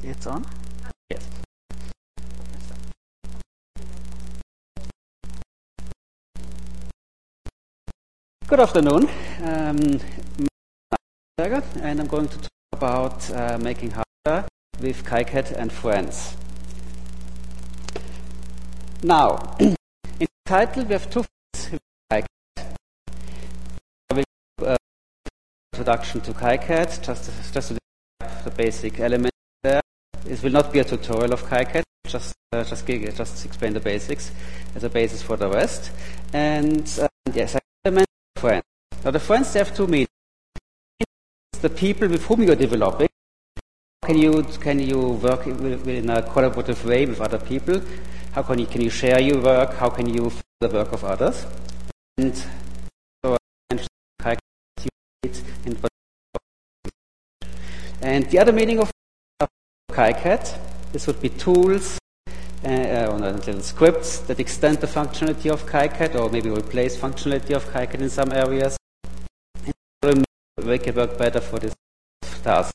It's on? Yes. Good afternoon. And I'm going to talk about making hardware with KiCad and friends. Now, in the title we have two things with KiCad. I will introduction to KiCad, just to describe the basic elements there. It will not be a tutorial of KiCad, just explain the basics as a basis for the rest. And yes, element friends. Now the friends, they have two meanings. The people with whom you are developing. Can you work in a collaborative way with other people? How can you share your work? How can you follow the work of others? And so and the other meaning of KiCad, this would be tools or little scripts that extend the functionality of KiCad or maybe replace functionality of KiCad in some areas. And make it work better for this task.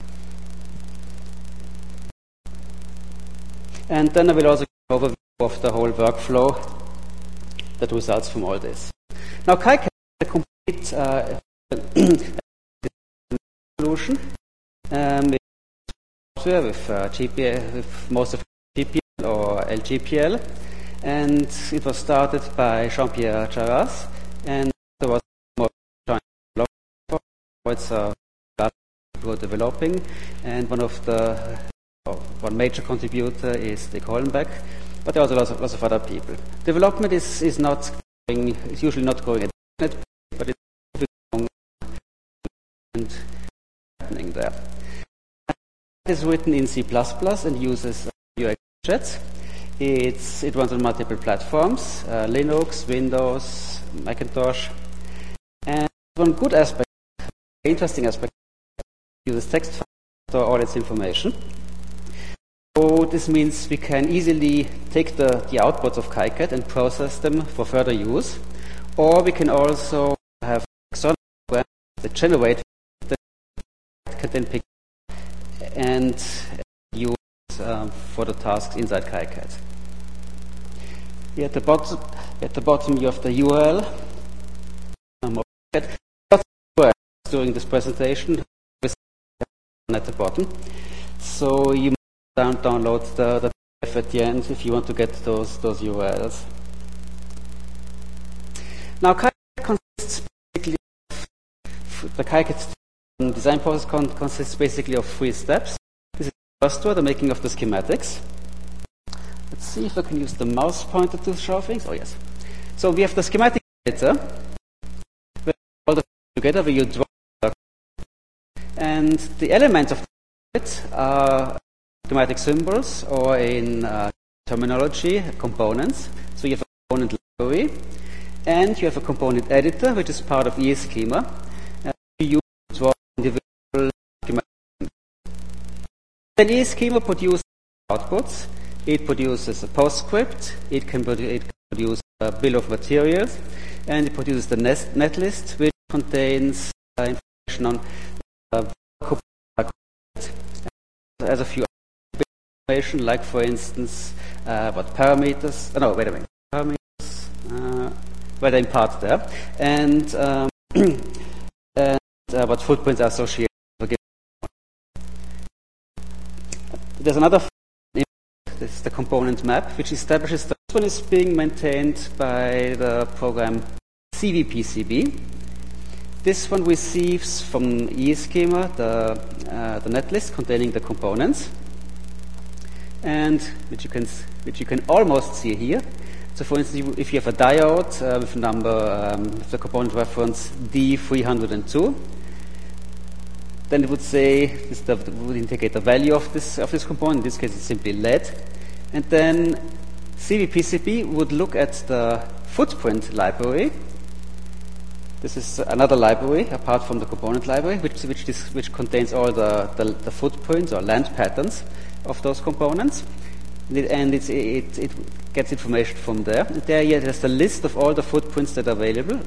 And then I will also give an overview of the whole workflow that results from all this. Now KiCad is a complete solution with GPL, with most of GPL or LGPL, and it was started by Jean-Pierre Charras, and there was more joint development. It's people developing, and one major contributor is Dick Hollenbeck, but there are also lots of other people. Development is usually not going at net, but it's moving and happening there. It is written in C++ and uses UXJet. It runs on multiple platforms, Linux, Windows, Macintosh. And one good aspect, interesting aspect, uses text to store all its information. So this means we can easily take the outputs of KiCad and process them for further use. Or we can also have external programs that generate that can then pick and use for the tasks inside KiCad. Here at the bottom you have the URL. During this presentation at the bottom. So you download the PDF at the end if you want to get those URLs. Now KiCad consists basically of the KiCad design process consists basically of 3 steps. This is the first one, the making of the schematics. Let's see if I can use the mouse pointer to show things. Oh yes. So we have the schematic editor, where all the together where you draw, and the elements of it are schematic symbols, or in terminology, components. So you have a component library, and you have a component editor, which is part of ESchema. You use to draw individual schematics. Then ESchema produces outputs. It produces a PostScript. It can produce a bill of materials, and it produces the netlist, which contains information on as a few information, like for instance, what parameters. No, wait a minute. Parameters. Where they impart there, and what footprints are associated with. There's another. This is the component map, which establishes that this one is being maintained by the program CVPCB. This one receives from ESchema the netlist containing the components, and which you can almost see here. So, for instance, if you have a diode with number with the component reference D302, then it would say would indicate the value of this component. In this case, it's simply lead, and then CVPCB would look at the footprint library. This is another library apart from the component library, which contains all the footprints or land patterns of those components, and it gets information from there. And there's a list of all the footprints that are available.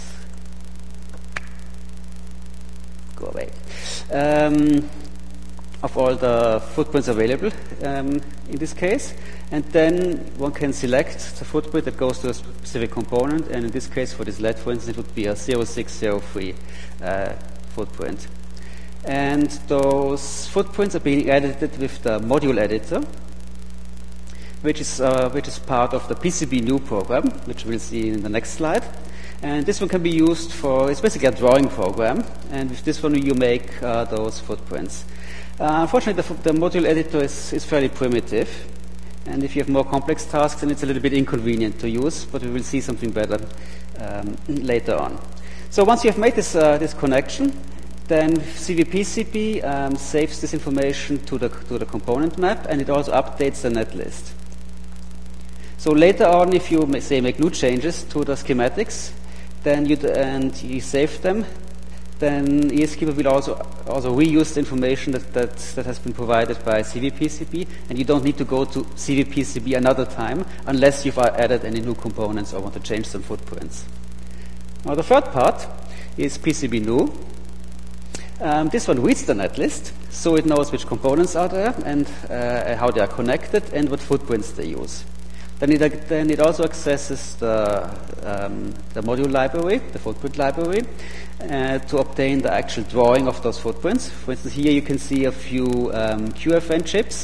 Go away. of all the footprints available in this case, and then one can select the footprint that goes to a specific component, and in this case for this LED, for instance, it would be a 0603 footprint. And those footprints are being edited with the module editor, which is part of the PCB-New program, which we'll see in the next slide. And this one can be used for, it's basically a drawing program, and with this one you make those footprints. Unfortunately, the module editor is fairly primitive, and if you have more complex tasks, then it's a little bit inconvenient to use, but we will see something better later on. So once you have made this connection, then CVPCB saves this information to the component map, and it also updates the netlist. So later on, if you make new changes to the schematics, then you save them, then ESKeeper will also reuse the information that has been provided by CVPCB, and you don't need to go to CVPCB another time unless you've added any new components or want to change some footprints. Now the third part is PCB-New. This one reads the netlist, so it knows which components are there and how they are connected and what footprints they use. Then it also accesses the module library, the footprint library, to obtain the actual drawing of those footprints. For instance, here you can see a few QFN chips.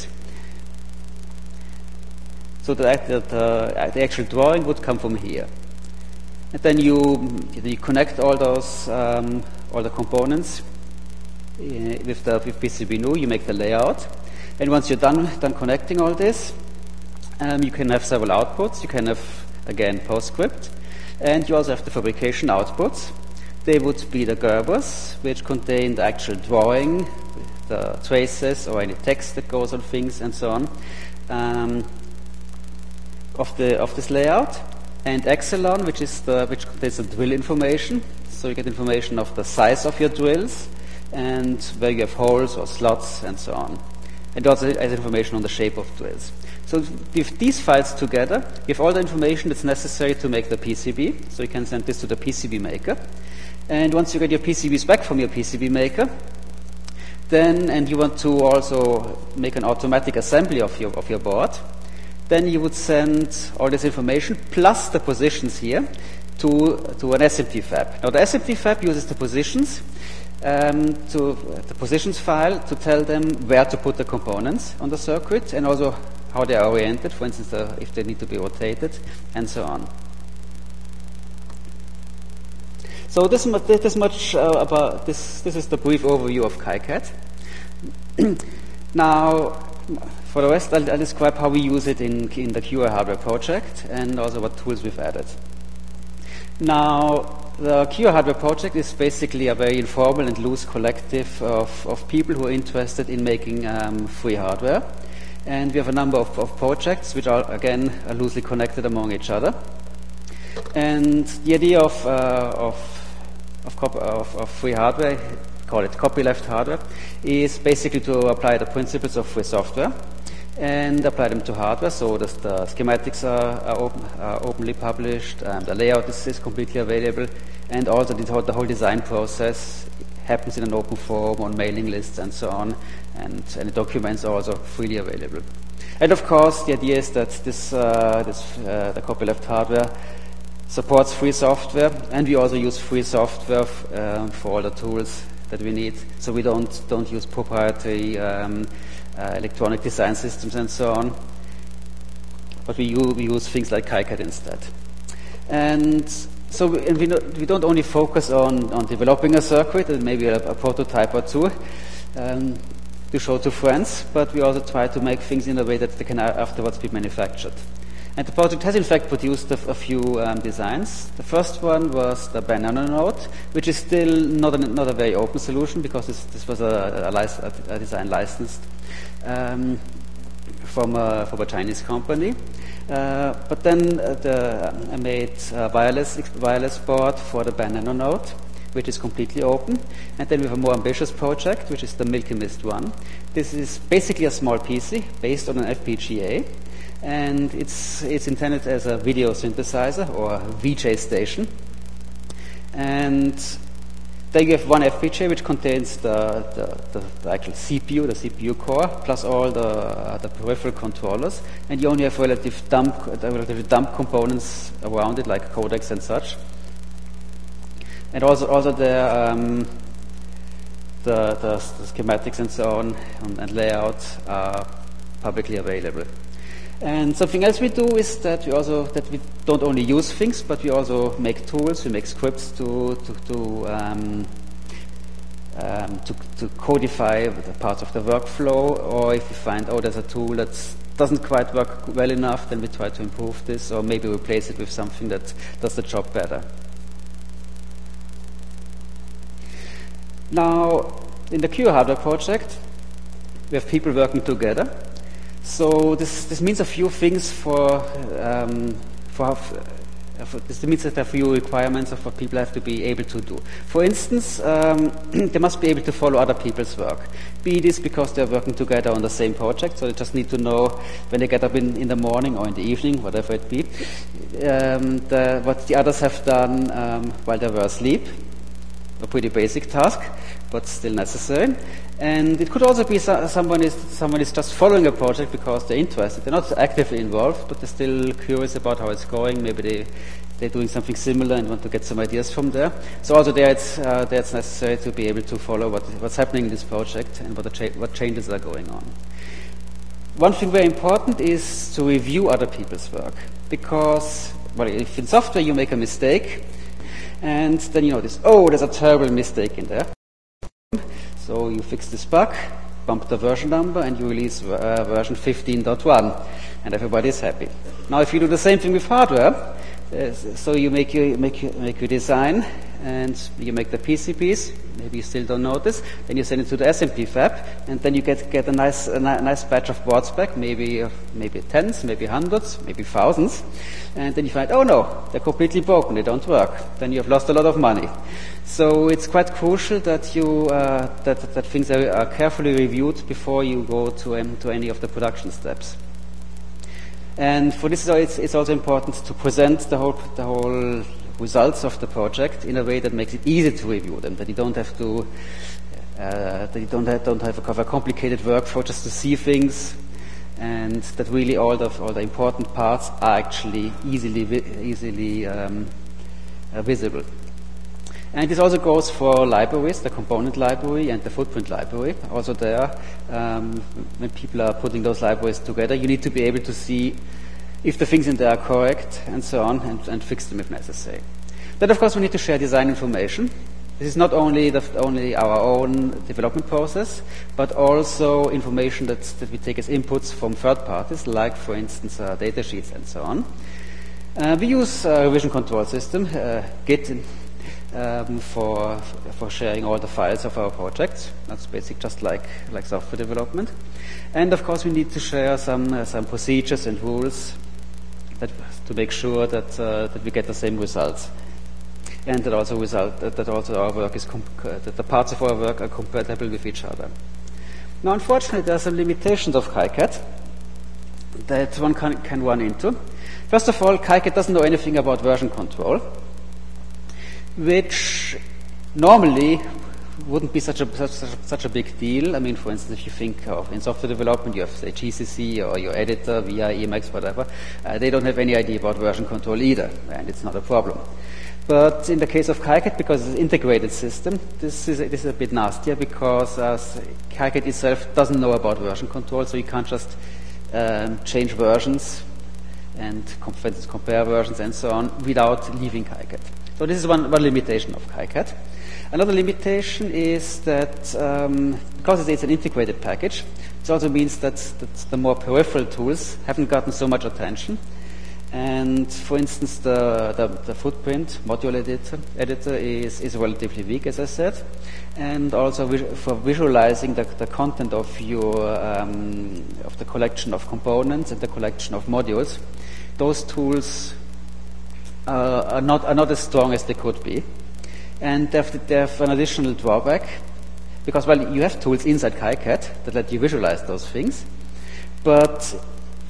So the actual drawing would come from here. And then you connect all those all the components with PCB-New. You make the layout, and once you're done connecting all this, you can have several outputs. You can have, again, PostScript, and you also have the fabrication outputs. They would be the Gerbers, which contain the actual drawing, the traces, or any text that goes on things, and so on, of this layout. And Exelon, which contains the drill information. So you get information of the size of your drills, and where you have holes or slots, and so on. And also has information on the shape of drills. So with these files together, you have all the information that's necessary to make the PCB. So you can send this to the PCB maker. And once you get your PCBs back from your PCB maker, and you want to also make an automatic assembly of your board, then you would send all this information plus the positions here to an SMT fab. Now the SMT fab uses the positions the positions file to tell them where to put the components on the circuit, and also how they are oriented, for instance, if they need to be rotated, and so on. So this is the brief overview of KiCad. Now, for the rest, I'll describe how we use it in the QA hardware project, and also what tools we've added. Now, the QA hardware project is basically a very informal and loose collective of people who are interested in making free hardware. And we have a number of projects which are, again, loosely connected among each other. And the idea of free hardware, call it copyleft hardware, is basically to apply the principles of free software and apply them to hardware. So the schematics are openly published, the layout is completely available, and also the whole design process happens in an open forum on mailing lists and so on, and the documents are also freely available. And of course, the idea is that the copyleft hardware supports free software, and we also use free software for all the tools that we need. So we don't use proprietary electronic design systems and so on, but we use things like KiCad instead. And so we don't only focus on developing a circuit and maybe a prototype or two to show to friends, but we also try to make things in a way that they can afterwards be manufactured. And the project has in fact produced a few designs. The first one was the Banana Node, which is still not a very open solution, because this was a design licensed from a Chinese company. But then I made a wireless board for the Banana Node, which is completely open. And then we have a more ambitious project, which is the Milky Mist one. This is basically a small PC based on an FPGA, and it's intended as a video synthesizer or a VJ station. And Then you have one FPGA which contains the actual CPU, the CPU core, plus all the peripheral controllers, and you only have relatively dumb components around it, like codecs and such. And also the schematics and so on and layout are publicly available. And something else we do is that we don't only use things, but we also make tools. We make scripts to codify the parts of the workflow. Or if we find there's a tool that doesn't quite work well enough, then we try to improve this, or maybe replace it with something that does the job better. Now, in the Q Hardware project, we have people working together. So this means a few things this means that there are a few requirements of what people have to be able to do. For instance, they must be able to follow other people's work. Be this because they're working together on the same project, so they just need to know when they get up in the morning or in the evening, whatever it be, what the others have done while they were asleep. A pretty basic task, but still necessary. And it could also be someone is just following a project because they're interested. They're not actively involved, but they're still curious about how it's going. Maybe they're doing something similar and want to get some ideas from there. So also there it's necessary to be able to follow what's happening in this project and what changes are going on. One thing very important is to review other people's work, because, well, if in software you make a mistake, and then you notice, there's a terrible mistake in there. So you fix this bug, bump the version number, and you release version 15.1, and everybody's happy. Now, if you do the same thing with hardware, so you make your design, and you make the PCBs. Maybe you still don't notice. Then you send it to the SMT fab, and then you get a nice batch of boards back, maybe tens, maybe hundreds, maybe thousands, and then you find, oh no, they're completely broken, they don't work. Then you have lost a lot of money. So it's quite crucial that you that things are carefully reviewed before you go to any of the production steps. And for this, it's also important to present the whole results of the project in a way that makes it easy to review them. That you don't have to don't have a complicated workflow just to see things, and that really all the important parts are actually easily visible. And this also goes for libraries, the component library and the footprint library. Also there, when people are putting those libraries together, you need to be able to see if the things in there are correct and so on, and fix them if necessary. Then, of course, we need to share design information. This is not only our own development process, but also information that we take as inputs from third parties, like, for instance, data sheets and so on. We use a revision control system, Git, for sharing all the files of our projects. That's basic, just like software development. And of course, we need to share some procedures and rules to make sure that we get the same results, and that also our work that the parts of our work are compatible with each other. Now, unfortunately, there are some limitations of KiCad that one can run into. First of all, KiCad doesn't know anything about version control, which normally wouldn't be such a big deal. I mean, for instance, if you think of in software development, you have, say, GCC or your editor, VI, Emacs, whatever. They don't have any idea about version control either, and it's not a problem. But in the case of KiCad, because it's an integrated system, this is a bit nastier, because KiCad itself doesn't know about version control, so you can't just change versions and compare versions and so on without leaving KiCad. So this is one limitation of KiCad. Another limitation is that because it's an integrated package, it also means that the more peripheral tools haven't gotten so much attention. And for instance, the footprint module editor is relatively weak, as I said. And also for visualizing the content of the collection of components and the collection of modules, those tools are not as strong as they could be. And they have an additional drawback, because, well, you have tools inside KiCad that let you visualize those things, but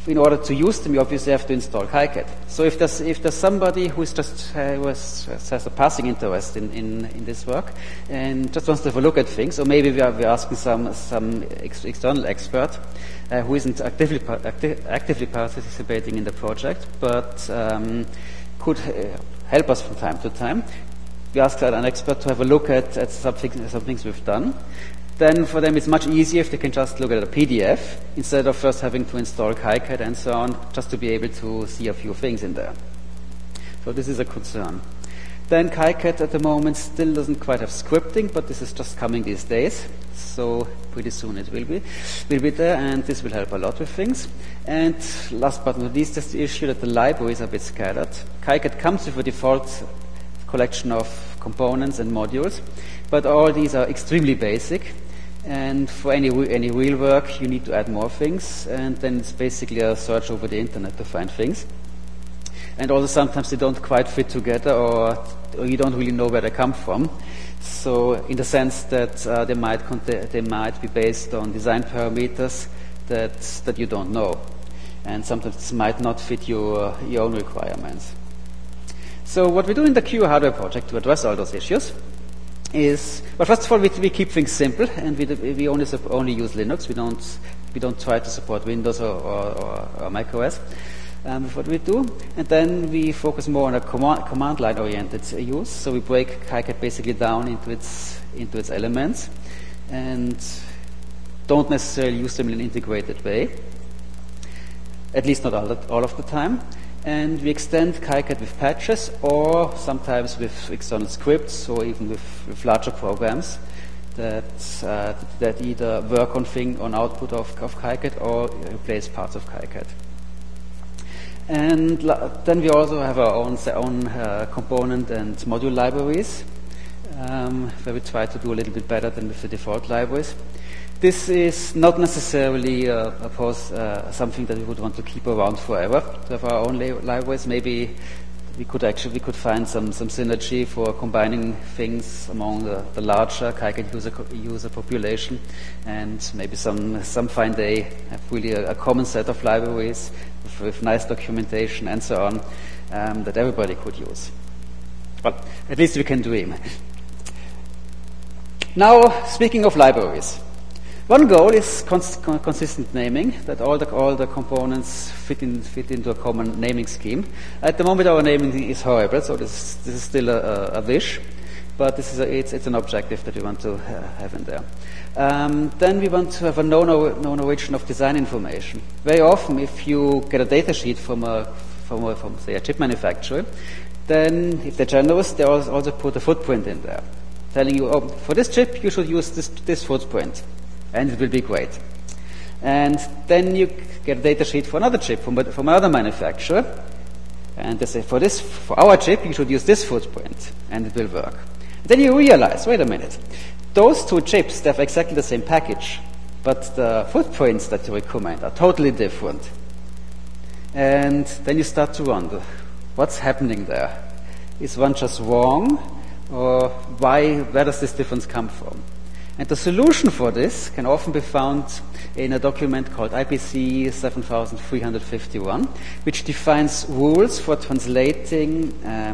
in order to use them, you obviously have to install KiCad. So if there's somebody who is just has a passing interest in this work and just wants to have a look at things, or maybe we're asking some external expert who isn't actively participating in the project, but could help us from time to time. We ask an expert to have a look at some things we've done. Then for them it's much easier if they can just look at a PDF instead of first having to install KiCad and so on, just to be able to see a few things in there. So this is a concern. Then KiCad at the moment still doesn't quite have scripting, but this is just coming these days. So pretty soon it will be there, and this will help a lot with things. And last but not least, there's the issue that the libraries are a bit scattered. KiCad comes with a default collection of components and modules, but all these are extremely basic. And for any real work, you need to add more things, and then it's basically a search over the internet to find things. And also sometimes they don't quite fit together, or you don't really know where they come from. So in the sense that they might be based on design parameters that you don't know, and sometimes this might not fit your own requirements. So what we do in the QA hardware project to address all those issues is, well, first of all, we keep things simple, and we only use Linux. We don't try to support Windows or Mac OS. What we do, and then we focus more on a command line oriented use. So we break KiCad basically down into its elements, and don't necessarily use them in an integrated way. At least not all of the time. And we extend KiCad with patches, or sometimes with external scripts, or even with larger programs that either work on output of KiCad or replace parts of KiCad. And then we also have our own component and module libraries, where we try to do a little bit better than with the default libraries. This is not necessarily something that we would want to keep around forever, to have our own libraries. Maybe we could find some synergy for combining things among the larger KiCad user population, and maybe some fine day have really a common set of libraries with nice documentation and so on, that everybody could use. Well, at least we can dream. Now, speaking of libraries. One goal is consistent naming, that all the components fit into a common naming scheme. At the moment, our naming is horrible, so this is still a wish, but it's an objective that we want to have in there. Then we want to have a known origin of design information. Very often, if you get a data sheet from say a chip manufacturer, then if they're generous, they also put a footprint in there, telling you, oh, for this chip you should use this footprint, and it will be great. And then you get a data sheet for another chip from another manufacturer, and they say, for our chip, you should use this footprint, and it will work. Then you realize, wait a minute, those two chips, they have exactly the same package, but the footprints that you recommend are totally different. And then you start to wonder, what's happening there? Is one just wrong, or where does this difference come from? And the solution for this can often be found in a document called IPC 7351, which defines rules for translating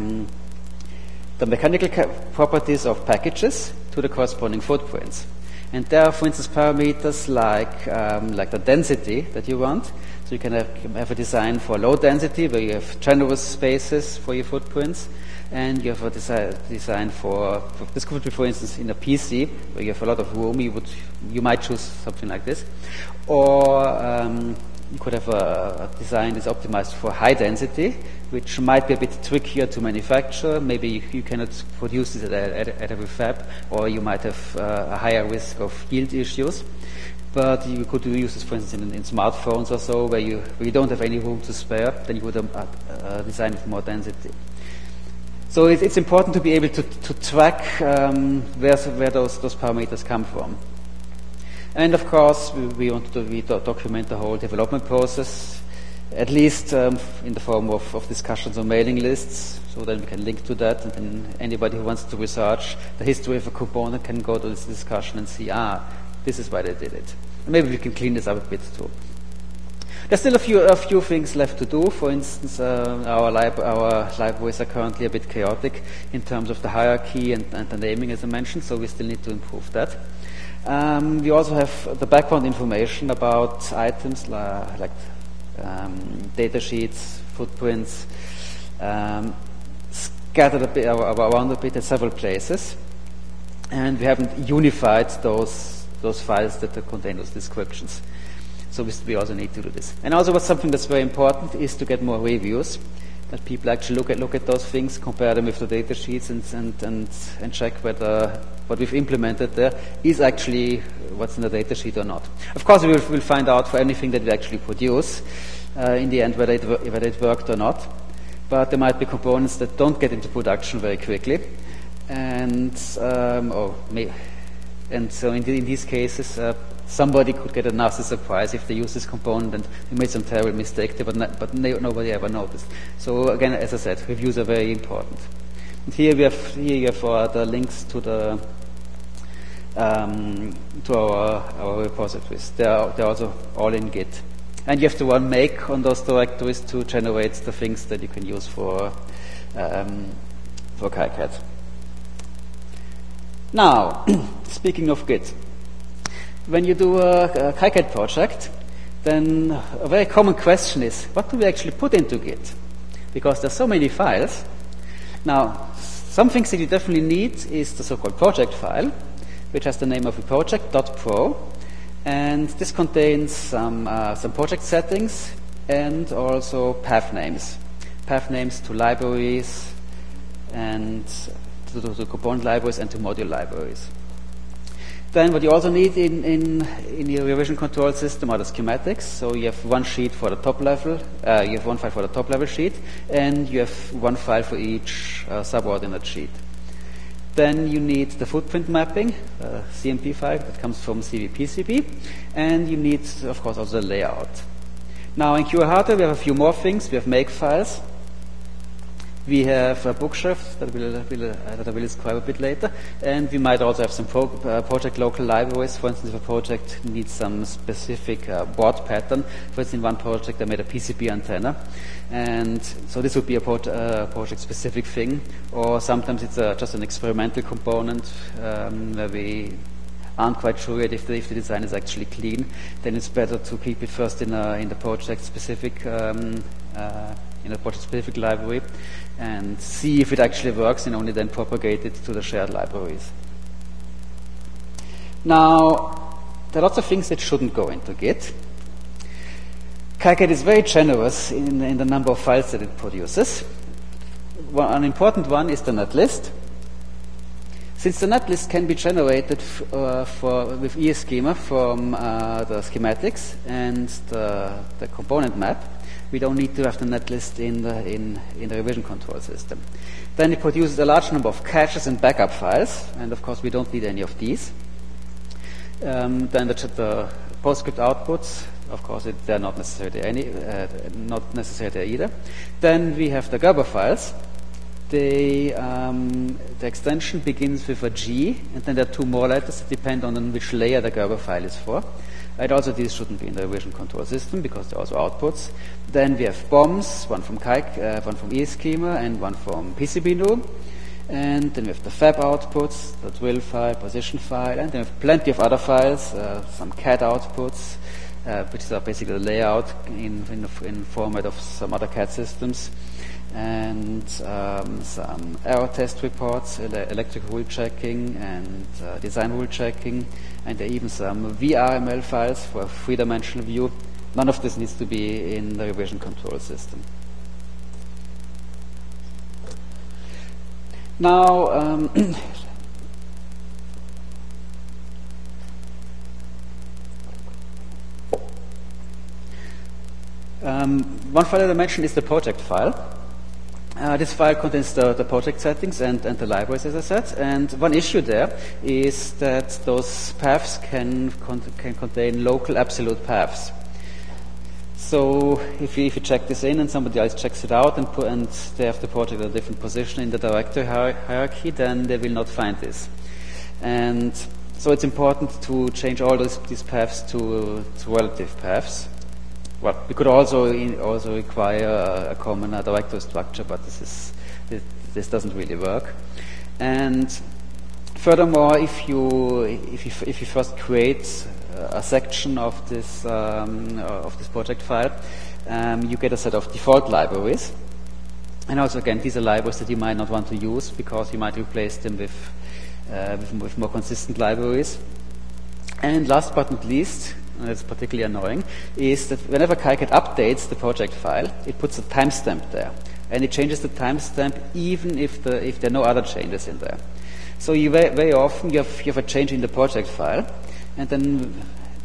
the mechanical properties of packages to the corresponding footprints. And there are, for instance, parameters like the density that you want. So you can have a design for low density, where you have generous spaces for your footprints. And you have a design for this could be, for instance, in a PC where you have a lot of room. You might choose something like this, or you could have a design that's optimized for high density, which might be a bit trickier to manufacture. Maybe you cannot produce this at every fab, or you might have a higher risk of yield issues. But you could use this, for instance, in smartphones or so, where you don't have any room to spare. Then you would design with more density. So it's important to be able to track where those parameters come from. And of course, we want to document the whole development process, at least in the form of discussions on mailing lists, so that we can link to that, and then anybody who wants to research the history of a component can go to this discussion and see, this is why they did it. And maybe we can clean this up a bit too. There's still a few things left to do. For instance, our libraries are currently a bit chaotic in terms of the hierarchy and the naming, as I mentioned, so we still need to improve that. We also have the background information about items like data sheets, footprints, scattered a bit, around a bit at several places, and we haven't unified those files that contain those descriptions. So we also need to do this. And also, what's something that's very important is to get more reviews, that people actually look at those things, compare them with the data sheets, and check whether what we've implemented there is actually what's in the data sheet or not. Of course, we'll find out for anything that we actually produce in the end whether it worked or not. But there might be components that don't get into production very quickly, and so in these cases, somebody could get a nasty surprise if they use this component and they made some terrible mistake there, but nobody ever noticed. So again, as I said, reviews are very important. And here you have the links to our repositories. They're also all in Git. And you have to run make on those directories to generate the things that you can use for KiCad. Now, speaking of Git, when you do a KiCad project, then a very common question is, what do we actually put into Git? Because there's so many files. Now, some things that you definitely need is the so-called project file, which has the name of a project.pro. And this contains some project settings and also path names to libraries and to component libraries and to module libraries. Then what you also need in your revision control system are the schematics. So you have one sheet for the top level, you have one file for the top level sheet, and you have one file for each subordinate sheet. Then you need the footprint mapping, CMP file that comes from CVPCB, and you need, of course, also the layout. Now in QR Hardware we have a few more things. We have make files. We have a Bookshrift that I will describe a bit later, and we might also have some project local libraries. For instance, if a project needs some specific board pattern, for instance, in one project I made a PCB antenna, and so this would be a project-specific thing. Or sometimes it's just an experimental component where we aren't quite sure yet if the design is actually clean. Then it's better to keep it first in the project-specific library and see if it actually works, and only then propagate it to the shared libraries. Now, there are lots of things that shouldn't go into Git. KiCad is very generous in the number of files that it produces. An important one is the netlist. Since the netlist can be generated with ESchema from the schematics and the component map, we don't need to have the netlist in the revision control system. Then it produces a large number of caches and backup files, and of course we don't need any of these. Then the PostScript outputs, of course they're not necessarily there either. Then we have the Gerber files. The extension begins with a G, and then there are two more letters that depend on which layer the Gerber file is for. And also these shouldn't be in the revision control system because they're also outputs. Then we have BOMs, one from ESchema and one from PCB-new. And then we have the fab outputs, the drill file, position file, and then we have plenty of other files, some CAD outputs, which are basically the layout in format of some other CAD systems, and some error test reports, electrical rule checking, and design rule checking, and there are even some VRML files for a three-dimensional view. None of this needs to be in the revision control system. Now, one file that I mentioned is the project file. This file contains the project settings and the libraries, as I said. And one issue there is that those paths can contain local absolute paths. So if you check this in and somebody else checks it out and they have the project at a different position in the directory hierarchy, then they will not find this. And so it's important to change all these paths to relative paths. well, we could also require a common directory structure, but this doesn't really work. And furthermore, if you first create a section of this project file, you get a set of default libraries. And also, again, these are libraries that you might not want to use because you might replace them with more consistent libraries. And last but not least, and it's particularly annoying, is that whenever KiCad updates the project file, it puts a timestamp there. And it changes the timestamp even if there are no other changes in there. So very often you have a change in the project file, and then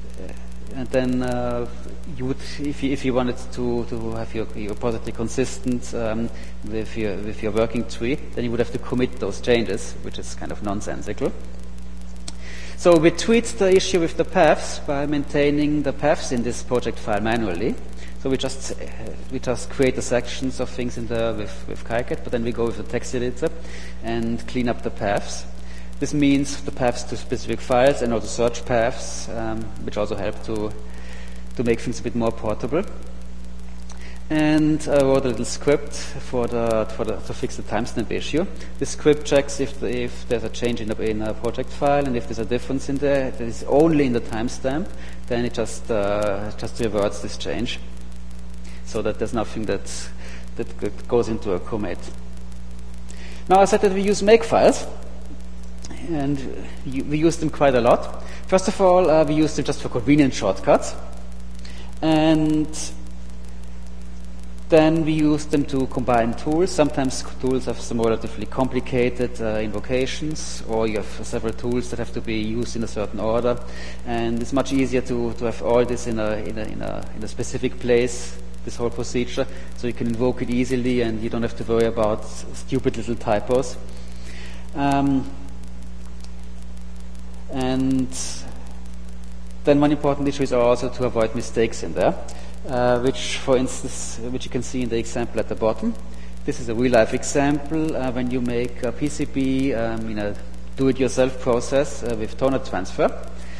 you would, if you wanted to have your repository consistent with your working tree, then you would have to commit those changes, which is kind of nonsensical. So we treat the issue with the paths by maintaining the paths in this project file manually. So we just create the sections of things in there with KiCad, but then we go with the text editor and clean up the paths. This means the paths to specific files and also search paths, which also help to make things a bit more portable. And I wrote a little script to fix the timestamp issue. This script checks if there's a change in a project file, and if there's a difference in there that is only in the timestamp, then it just reverts this change, so that there's nothing that goes into a commit. Now I said that we use makefiles, and we use them quite a lot. First of all, we use them just for convenient shortcuts, and then we use them to combine tools. Sometimes tools have some relatively complicated invocations, or you have several tools that have to be used in a certain order, and it's much easier to have all this in a specific place, this whole procedure, so you can invoke it easily and you don't have to worry about stupid little typos. And then one important issue is also to avoid mistakes in there, which, for instance, which you can see in the example at the bottom. This is a real-life example when you make a PCB in a do-it-yourself process with toner transfer.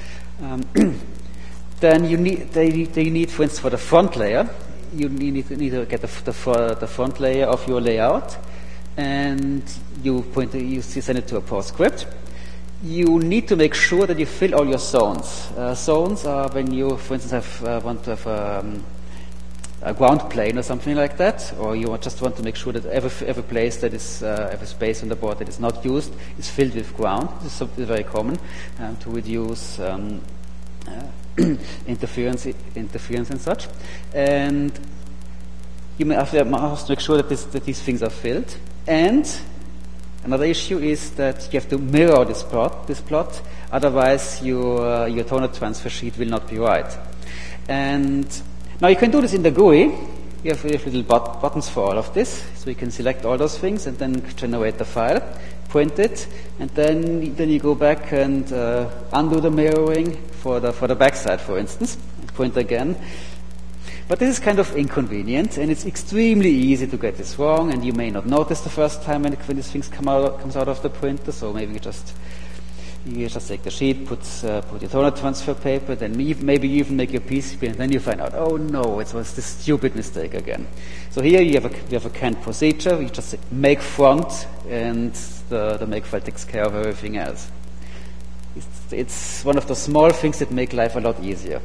Then you need, for instance, for the front layer, you need to get the front layer of your layout, and you send it to a PostScript. You need to make sure that you fill all your zones. Zones are when you, for instance, want to have a ground plane or something like that, or you just want to make sure that every place that is every space on the board that is not used is filled with ground. This is something very common to reduce interference and such. And you must make sure that these things are filled. And another issue is that you have to mirror this plot, otherwise your toner transfer sheet will not be right. And now you can do this in the GUI. You have little buttons for all of this, so you can select all those things and then generate the file, print it, and then you go back and undo the mirroring for the backside, for instance, print again. But this is kind of inconvenient, and it's extremely easy to get this wrong, and you may not notice the first time when these things comes out of the printer. So maybe you just take the sheet, put your toner transfer paper, then maybe you even make your PCB, and then you find out, oh no, it was this stupid mistake again. So here you have a canned procedure. You just say make front, and the make file takes care of everything else. It's one of the small things that make life a lot easier.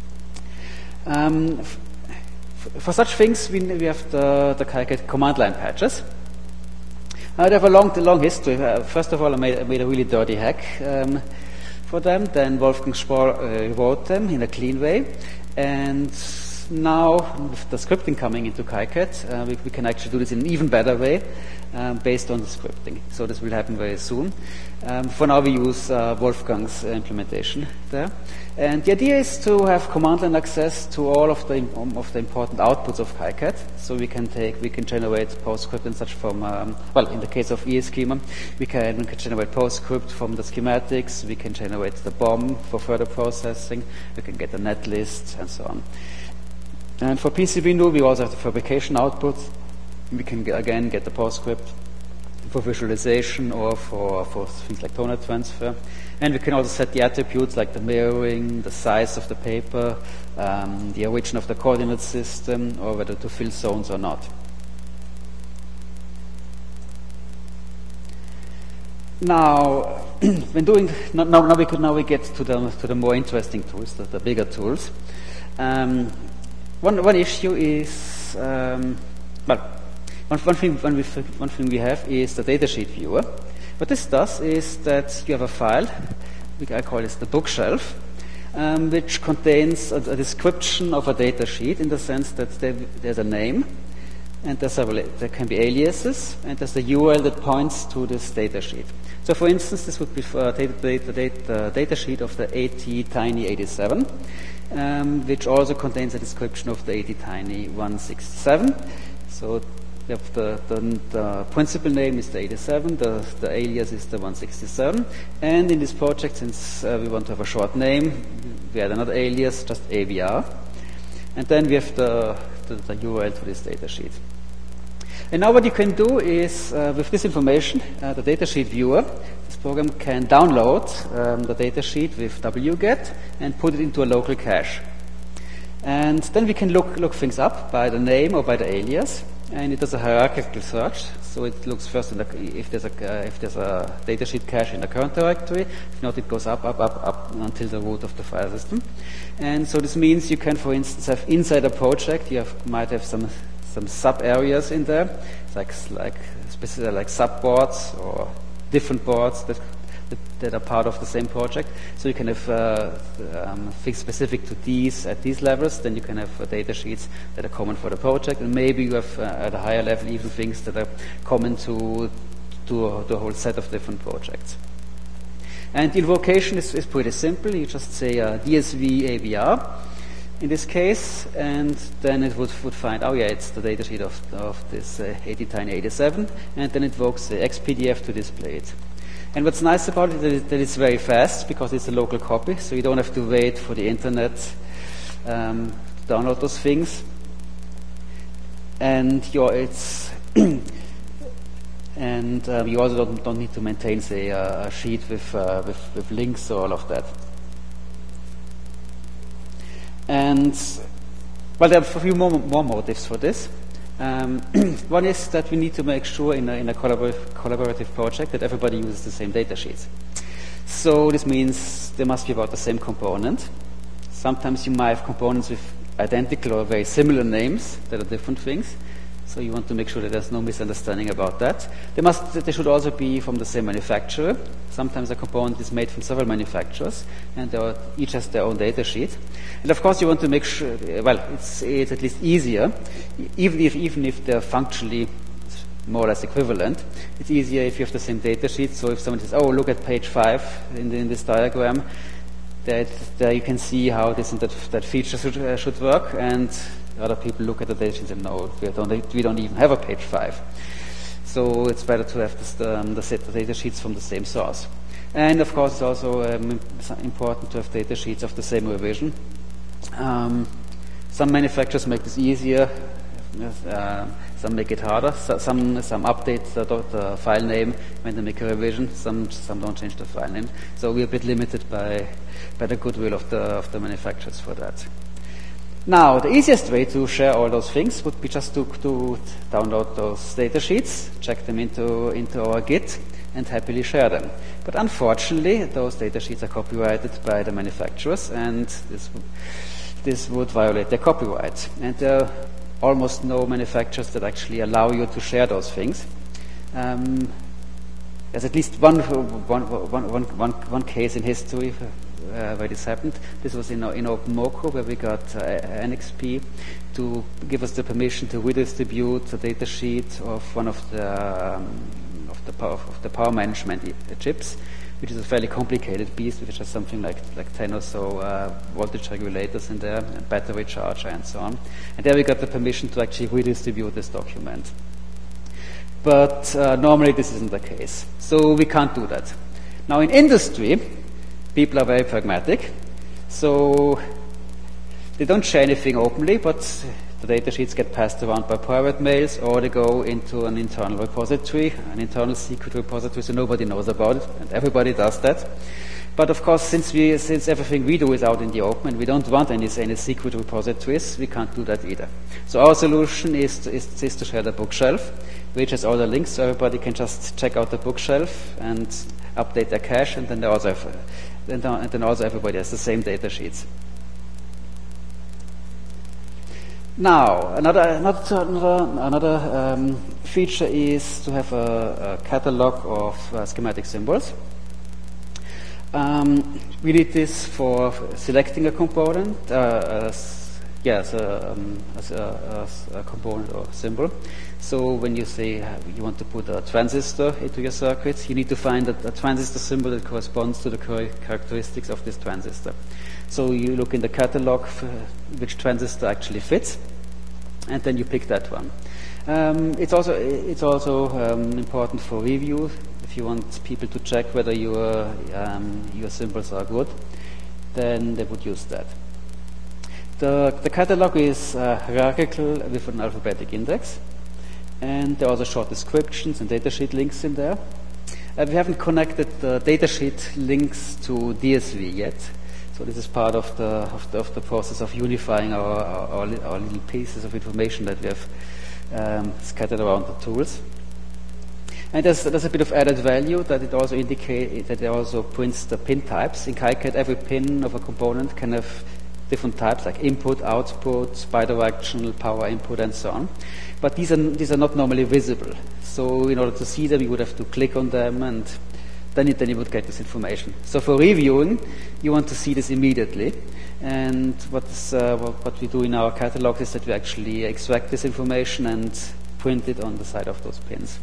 For such things, we have the KiCad command line patches. They have a long history. First of all, I made a really dirty hack for them. Then Wolfgang Spohr wrote them in a clean way. And now, with the scripting coming into KiCad, we can actually do this in an even better way based on the scripting. So this will happen very soon. For now, we use Wolfgang's implementation there. And the idea is to have command line access to all of the important outputs of KiCad. So we can generate PostScript and such from, in the case of ESchema, we can generate PostScript from the schematics, we can generate the BOM for further processing, we can get the netlist, and so on. And for PCB, we also have the fabrication outputs. We can again get the PostScript for visualization or for things like toner transfer. And we can also set the attributes like the mirroring, the size of the paper, the origin of the coordinate system, or whether to fill zones or not. Now, when doing now we get to the more interesting tools, the bigger tools. One issue is one thing we have is the datasheet viewer. What this does is that you have a file, I call this the bookshelf, which contains a description of a datasheet in the sense that there's a name, and there can be aliases, and there's a URL that points to this datasheet. So, for instance, this would be the datasheet of the ATtiny87, which also contains a description of the ATtiny167. So, we have the principal name is the 87, the alias is the 167, and in this project, since we want to have a short name, we add another alias, just AVR, and then we have the URL to this datasheet. And now what you can do is, with this information, the datasheet viewer, this program can download the datasheet with wget and put it into a local cache. And then we can look things up by the name or by the alias, and it does a hierarchical search. So it looks first if there's a datasheet cache in the current directory. If not, it goes up until the root of the file system. And so this means you can, for instance, have inside a project, might have some sub areas in there, like subboards or different boards that are part of the same project. So you can have things specific to these at these levels. Then you can have data sheets that are common for the project, and maybe you have at a higher level even things that are common to a whole set of different projects. And the invocation is pretty simple. You just say DSV AVR in this case, and then it would find, oh yeah, it's the datasheet of this ATtiny87, and then it invokes the XPDF to display it. And what's nice about it is that it's very fast because it's a local copy, so you don't have to wait for the internet to download those things. And you also don't need to maintain, say, a sheet with links or all of that. And well, there are a few more motives for this. One is that we need to make sure in a collaborative project that everybody uses the same data sheets. So this means there must be about the same component. Sometimes you might have components with identical or very similar names that are different things. So you want to make sure that there's no misunderstanding about that. They should also be from the same manufacturer. Sometimes a component is made from several manufacturers, and each has their own data sheet. And of course, you want to make sure. Well, it's at least easier, even if they're functionally more or less equivalent. It's easier if you have the same data sheet. So if someone says, "Oh, look at page 5 in this diagram," there you can see how this and that feature should work, and other people look at the data sheets and know we don't even have a page 5. So it's better to have the set of data sheets from the same source. And of course, it's also important to have data sheets of the same revision. Some manufacturers make this easier. Some make it harder. Some update the file name when they make a revision. Some don't change the file name. So we're a bit limited by the goodwill of the manufacturers for that. Now, the easiest way to share all those things would be just to download those data sheets, check them into our Git, and happily share them. But unfortunately, those data sheets are copyrighted by the manufacturers, and this would violate their copyright. And there are almost no manufacturers that actually allow you to share those things. There's at least one case in history where this happened. This was in OpenMoko, where we got NXP to give us the permission to redistribute the data sheet of one of the power management chips, which is a fairly complicated beast, which has something like 10 or so voltage regulators in there, and battery charger, and so on. And there we got the permission to actually redistribute this document. But normally this isn't the case, so we can't do that. Now in industry, people are very pragmatic, so they don't share anything openly, but the data sheets get passed around by private mails, or they go into an internal repository, an internal secret repository, so nobody knows about it, and everybody does that. But of course, since everything we do is out in the open, and we don't want any secret repositories, we can't do that either. So our solution is to share the bookshelf, which has all the links, so everybody can just check out the bookshelf and update their cache, and then also everybody has the same data sheets. Now, another feature is to have a catalog of schematic symbols. We need this for selecting a component, as a component or symbol. So when you say you want to put a transistor into your circuit, you need to find a transistor symbol that corresponds to the characteristics of this transistor. So you look in the catalog for which transistor actually fits, and then you pick that one. It's also important for review. If you want people to check whether your symbols are good, then they would use that. The catalog is hierarchical with an alphabetic index, and there are also short descriptions and datasheet links in there. We haven't connected the datasheet links to DSV yet, so this is part of the process of unifying our little pieces of information that we have scattered around the tools. And there's a bit of added value that it also prints the pin types. In KiCad, every pin of a component can have different types like input, output, bidirectional, power input, and so on. But these are not normally visible. So in order to see them, you would have to click on them, and then you would get this information. So for reviewing, you want to see this immediately. And what we do in our catalog is that we actually extract this information and print it on the side of those pins.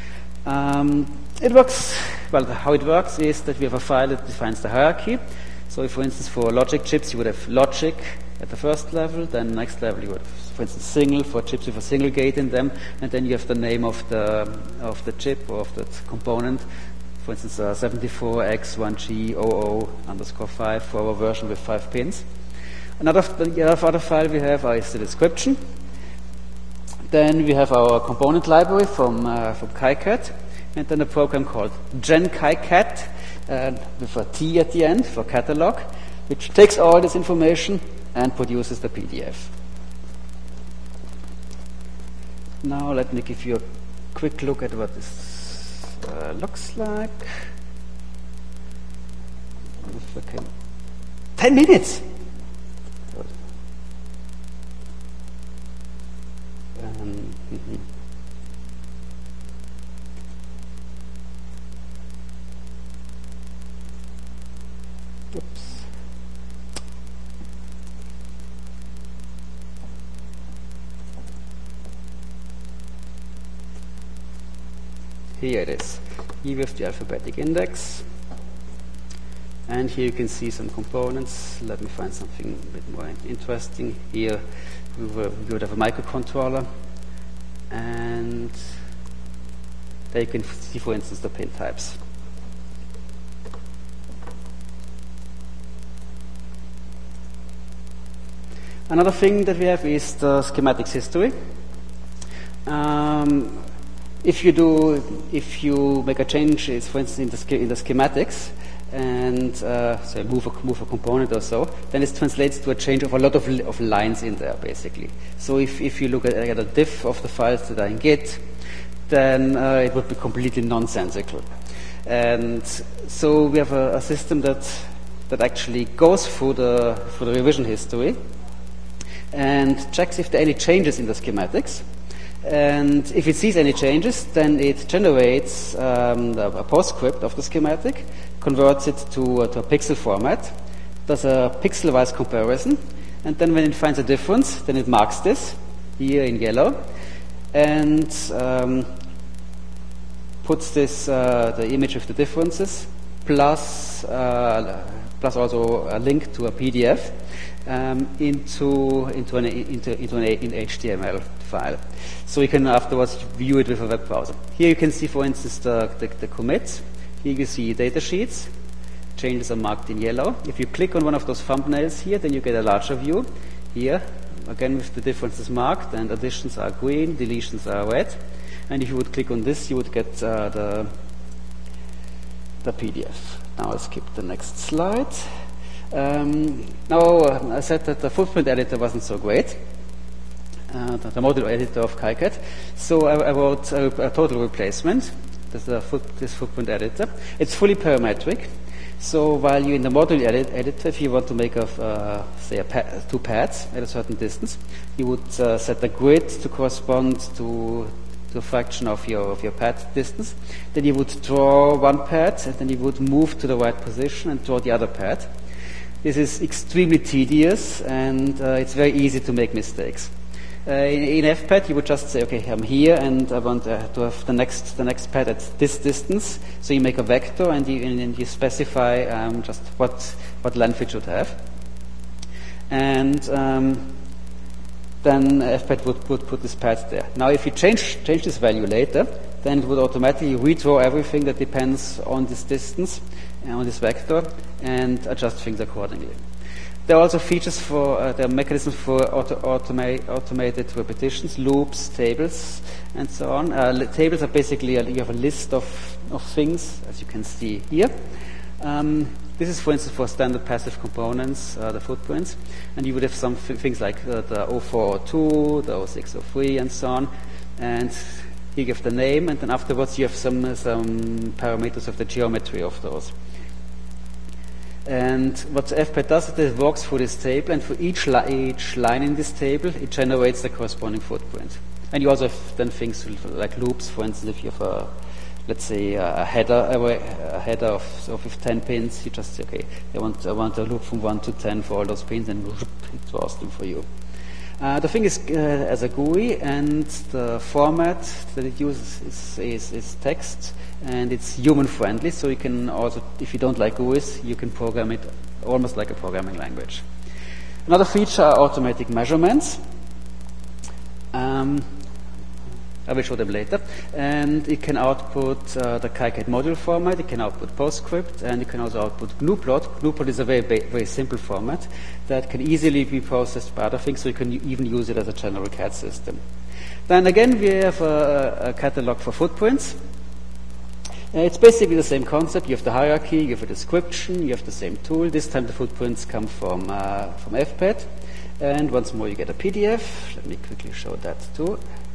It works, well, how it works is that we have a file that defines the hierarchy. So if, for instance, for logic chips, you would have logic at the first level, then next level you would have, for instance, signal for chips with a single gate in them, and then you have the name of the chip or of that component. For instance, 74X1G00_5 for our version with 5 pins. Another file we have is the description. Then we have our component library from KiCad, and then a program called GenKiCad with a T at the end for catalog, which takes all this information and produces the PDF. Now let me give you a quick look at what this looks like. If I can. 10 minutes! Oops. Here it is. Here we have the alphabetic index. And here you can see some components. Let me find something a bit more interesting. Here we would have a microcontroller. And there you can see, for instance, the pin types. Another thing that we have is the schematics history. If you make a change, for instance, in the schematics, and so move a component or so, then it translates to a change of a lot of lines in there, basically. So if you look at a diff of the files that are in Git, then it would be completely nonsensical. And so we have a system that actually goes through the revision history and checks if there are any changes in the schematics. And if it sees any changes, then it generates a PostScript of the schematic, converts it to a pixel format, does a pixel-wise comparison, and then when it finds a difference, then it marks this here in yellow, and puts this the image of the differences plus also a link to a PDF into an HTML file. So you can afterwards view it with a web browser. Here you can see, for instance, the commits. Here you see data sheets. Changes are marked in yellow. If you click on one of those thumbnails here, then you get a larger view. Here, again with the differences marked, and additions are green, deletions are red. And if you would click on this, you would get the PDF. Now I'll skip the next slide. Now I said that the footprint editor wasn't so great, the model editor of KiCad. So I wrote a total replacement. This footprint editor. It's fully parametric. So while you're in the module editor, if you want to make two pads at a certain distance, you would set the grid to correspond to the fraction of your pad distance. Then you would draw one pad, and then you would move to the right position and draw the other pad. This is extremely tedious, and it's very easy to make mistakes. In FPAD, you would just say, okay, I'm here, and I want to have the next pad at this distance. So you make a vector, and you specify just what length it should have. And then FPAD would put this pad there. Now, if you change this value later, then it would automatically redraw everything that depends on this distance, on this vector, and adjust things accordingly. There are also features for there are mechanisms for automated repetitions, loops, tables, and so on. Tables are basically you have a list of things, as you can see here. This is, for instance, for standard passive components, the footprints, and you would have some things like the 0402, the 0603, and so on. And you give the name, and then afterwards you have some parameters of the geometry of those. And what FPAD does is it walks through this table, and for each line in this table, it generates the corresponding footprint. And you also have then things like loops. For instance, if you have let's say a header with 10 pins, you just say, okay, I want a loop from 1 to 10 for all those pins, and it draws them for you. The thing is, as a GUI, and the format that it uses is text, and it's human-friendly, so you can also, if you don't like GUIs, you can program it almost like a programming language. Another feature are automatic measurements. I will show them later. And it can output the KiCad module format, it can output PostScript, and it can also output GNUplot. GNUplot is a very simple format that can easily be processed by other things, so you can even use it as a general CAD system. Then again, we have a catalog for footprints. It's basically the same concept. You have the hierarchy, you have a description, you have the same tool. This time the footprints come from FPAD. And once more you get a PDF. Let me quickly show that too.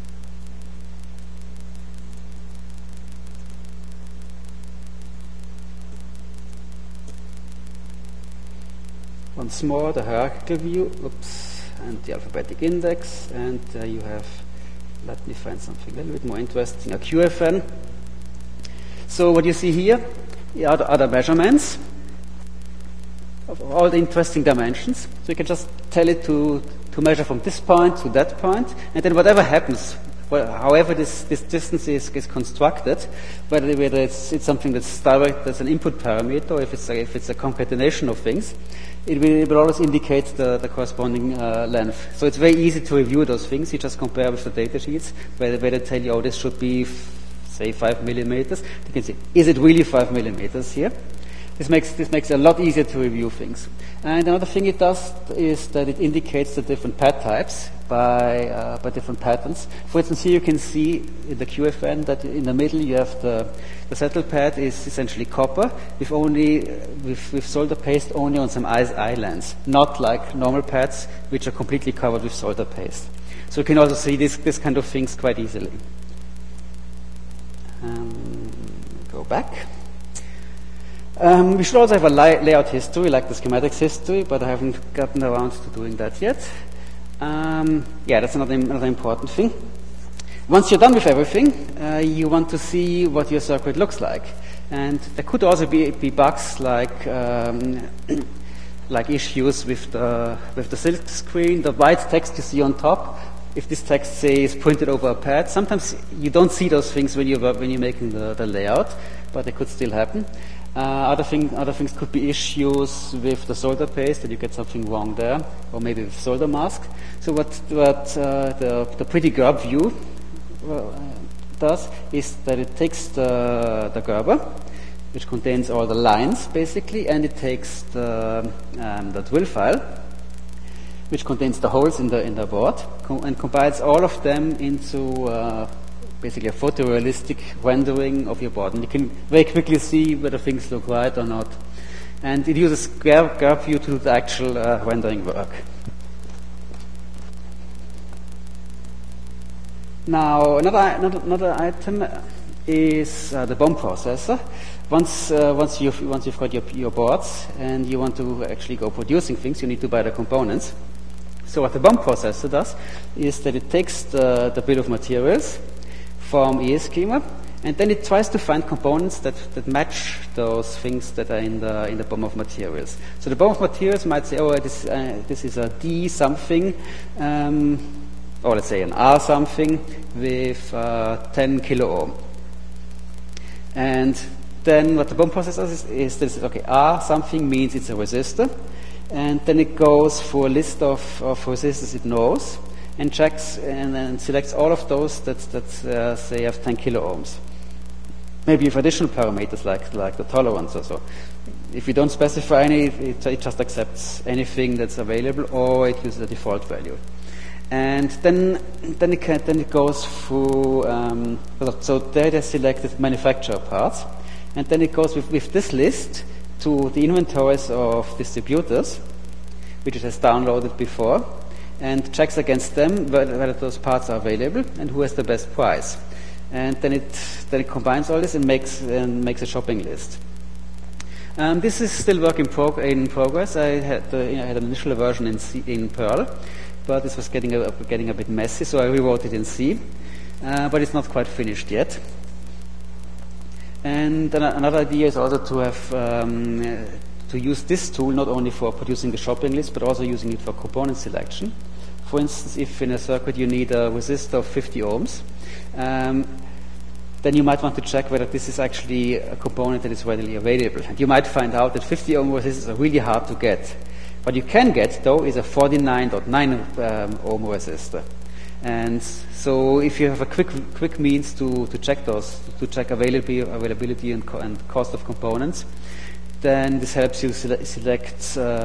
Once more, the hierarchical view, and the alphabetic index, and you have, let me find something a little bit more interesting, a QFN. So what you see here are the other measurements of all the interesting dimensions. So you can just tell it to measure from this point to that point, and then whatever happens, however this distance is constructed, whether it's something that's direct, that's an input parameter, or if it's a concatenation of things, it will always indicate the corresponding length. So it's very easy to review those things. You just compare with the data sheets where they tell you, oh, this should be, say, 5 millimeters. You can see, is it really 5 millimeters here? This makes it a lot easier to review things. And another thing it does is that it indicates the different pad types by different patterns. For instance, here you can see in the QFN that in the middle you have the settle pad is essentially copper with solder paste only on some islands, not like normal pads which are completely covered with solder paste. So you can also see this kind of things quite easily. Go back. We should also have a layout history, like the schematics history, but I haven't gotten around to doing that yet. That's another important thing. Once you're done with everything, you want to see what your circuit looks like. And there could also be bugs like issues with the silk screen, the white text you see on top. If this text, say, is printed over a pad, sometimes you don't see those things when you're making the layout, but they could still happen. Other things could be issues with the solder paste, that you get something wrong there, or maybe with solder mask. So what the Pretty Gerb view does is that it takes the Gerber, which contains all the lines basically, and it takes the drill file, which contains the holes in the board, and combines all of them into basically a photorealistic rendering of your board. And you can very quickly see whether things look right or not. And it uses GraphView to do the actual rendering work. Now, another item is the BOM processor. Once you've got your boards and you want to actually go producing things, you need to buy the components. So what the BOM processor does is that it takes the bill of materials from EEschema, and then it tries to find components that match those things that are in the BOM of materials. So the BOM of materials might say, oh, this is a D something, or let's say an R something with 10 kilo ohm. And then what the BOM processor is this, okay, R something means it's a resistor. And then it goes for a list of resistors it knows and checks and then selects all of those that say have 10 kilo ohms. Maybe with additional parameters like the tolerance or so. If you don't specify any, it just accepts anything that's available, or it uses the default value. And then it goes through. So there they selected manufacturer parts, and then it goes with this list to the inventories of distributors, which it has downloaded before, and checks against them whether those parts are available and who has the best price. And then it combines all this and makes a shopping list. This is still work in progress. I had an initial version in Perl, but this was getting a bit messy, so I rewrote it in C. But it's not quite finished yet. And another idea is also to have to use this tool not only for producing the shopping list, but also using it for component selection. For instance, if in a circuit you need a resistor of 50 ohms, then you might want to check whether this is actually a component that is readily available. And you might find out that 50 ohm resistors are really hard to get. What you can get, though, is a 49.9 ohm resistor. And so if you have a quick means to check those, to check availability and cost of components, then this helps you select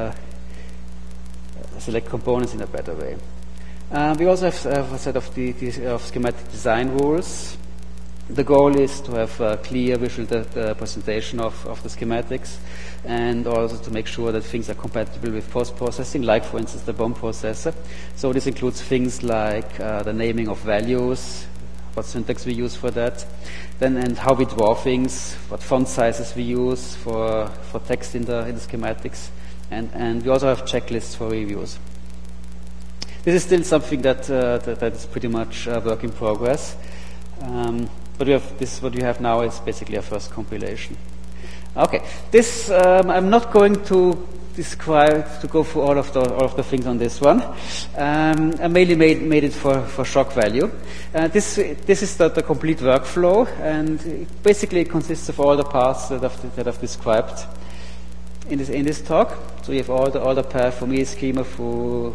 components in a better way. We also have a set of schematic design rules. The goal is to have a clear visual presentation of the schematics, and also to make sure that things are compatible with post-processing, like, for instance, the BOM processor. So this includes things like the naming of values, what syntax we use for that, and how we draw things, what font sizes we use for text in the schematics, and we also have checklists for reviews. This is still something that is pretty much a work in progress. But what we have now is basically a first compilation. Okay, this I'm not going to go through all of the things on this one. I mainly made it for shock value. This is the complete workflow, and it basically consists of all the parts that I've described in this talk. So you have all the path from EEschema through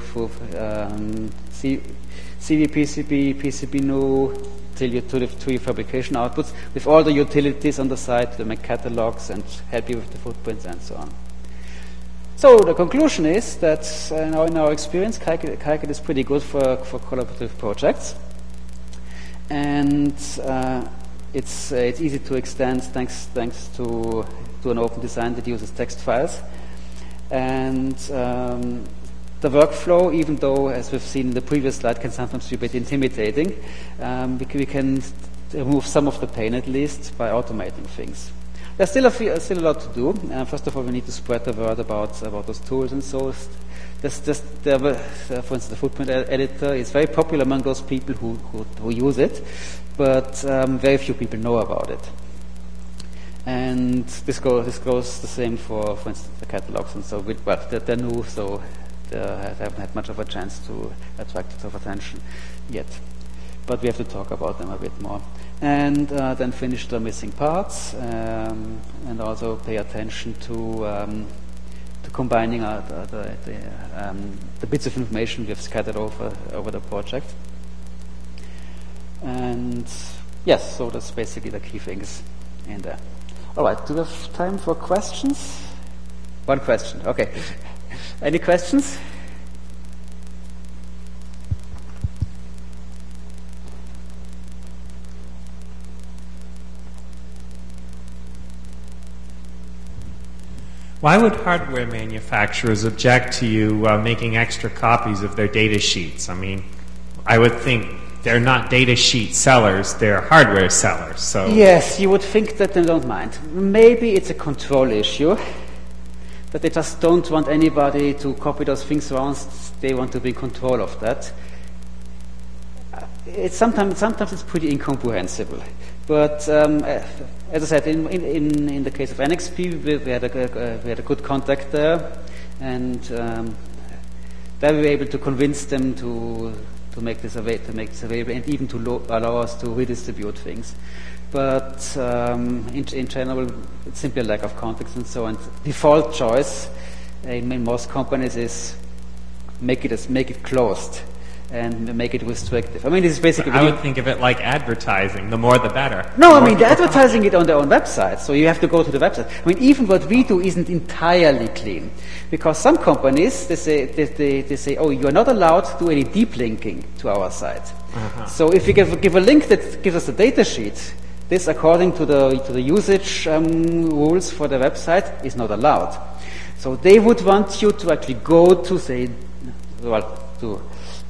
CV, PCB, PCB-NU, to your fabrication outputs, with all the utilities on the side to make catalogs and help you with the footprints and so on. So the conclusion is that in our experience, KiCad is pretty good for collaborative projects, and it's easy to extend thanks to an open design that uses text files. And the workflow, even though, as we've seen in the previous slide, can sometimes be a bit intimidating, we can remove some of the pain, at least, by automating things. There's still a lot to do. First of all, we need to spread the word about those tools and so. For instance, the footprint editor is very popular among those people who use it, but very few people know about it. And this goes the same for instance, the catalogs and so. They're new, so they haven't had much of a chance to attract lots of attention yet. But we have to talk about them a bit more. And then finish the missing parts, and also pay attention to combining the bits of information we have scattered over the project. And yes, so that's basically the key things in there. All right, do we have time for questions? One question, okay. Any questions? Why would hardware manufacturers object to you making extra copies of their data sheets? I mean, I would think they're not data sheet sellers, they're hardware sellers. So yes, you would think that they don't mind. Maybe it's a control issue, that they just don't want anybody to copy those things around. They want to be in control of that. Sometimes it's pretty incomprehensible. But as I said, in the case of NXP, we had a good contact there, and there we were able to convince them to make this available, and even to allow us to redistribute things. But in general, it's simply a lack of context and so on. Default choice in most companies is make it closed and make it restrictive. I mean, this is basically... I would think of it like advertising. The more, the better. No, I mean, they're advertising it on their own website, so you have to go to the website. I mean, even what we do isn't entirely clean, because some companies, they say, oh, you're not allowed to do any deep linking to our site. So if you give a link that gives us a data sheet, this, according to the usage rules for the website, is not allowed. So they would want you to actually go to, say, to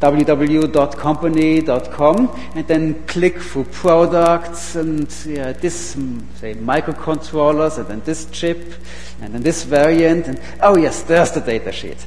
www.company.com and then click through products and this, say, microcontrollers, and then this chip, and then this variant, and oh yes, there's the data sheet.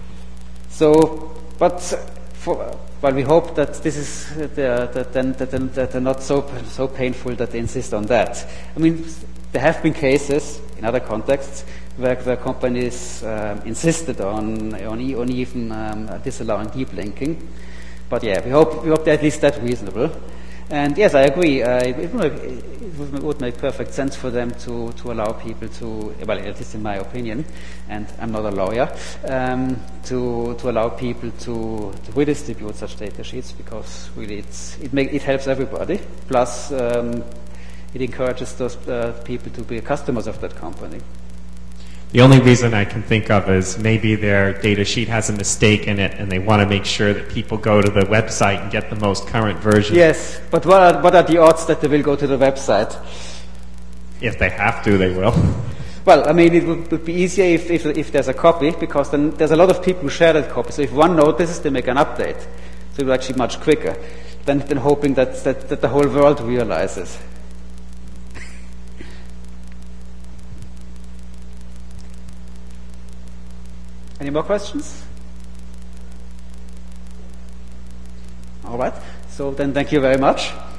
So, but we hope that this is that they're not so painful that they insist on that. I mean, there have been cases in other contexts where companies insisted on even disallowing deep linking. But yeah, we hope they're at least that reasonable. And yes, I agree. It would make perfect sense for them to allow people to, well, at least in my opinion, and I'm not a lawyer, to allow people to redistribute such data sheets, because really it helps everybody. Plus, it encourages those people to be customers of that company. The only reason I can think of is maybe their data sheet has a mistake in it and they want to make sure that people go to the website and get the most current version. Yes, but what are the odds that they will go to the website? If they have to, they will. Well, I mean, it would be easier if there's a copy, because then there's a lot of people who share that copy. So if one notices, they make an update. So it's actually much quicker than hoping that the whole world realizes. Any more questions? All right. So then thank you very much.